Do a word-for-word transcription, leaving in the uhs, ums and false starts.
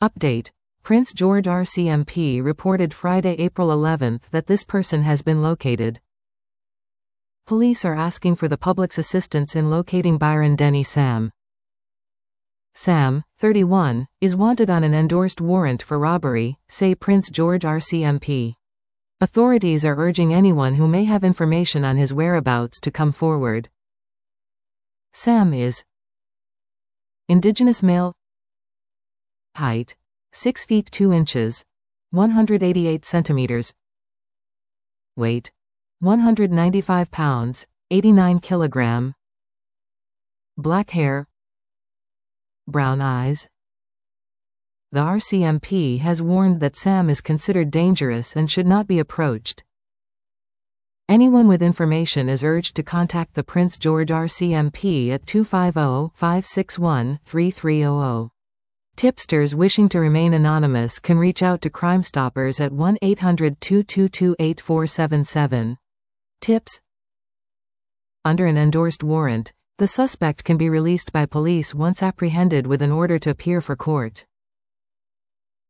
Update. Prince George R C M P reported Friday, April eleventh that this person has been located. Police are asking for the public's assistance in locating Byron Denny Sam. Sam, thirty-one, is wanted on an endorsed warrant for robbery, say Prince George R C M P. Authorities are urging anyone who may have information on his whereabouts to come forward. Sam is Indigenous male. Height six feet two inches, one hundred eighty-eight centimeters. Weight one hundred ninety-five pounds, eighty-nine kilogram. Black hair, brown eyes. The R C M P has warned that Sam is considered dangerous and should not be approached. Anyone with information is urged to contact the Prince George R C M P at two five zero, five six one, three three zero zero. Tipsters wishing to remain anonymous can reach out to Crime Stoppers at one eight hundred, two two two, eight four seven seven. Tips. Under an endorsed warrant, the suspect can be released by police once apprehended with an order to appear for court.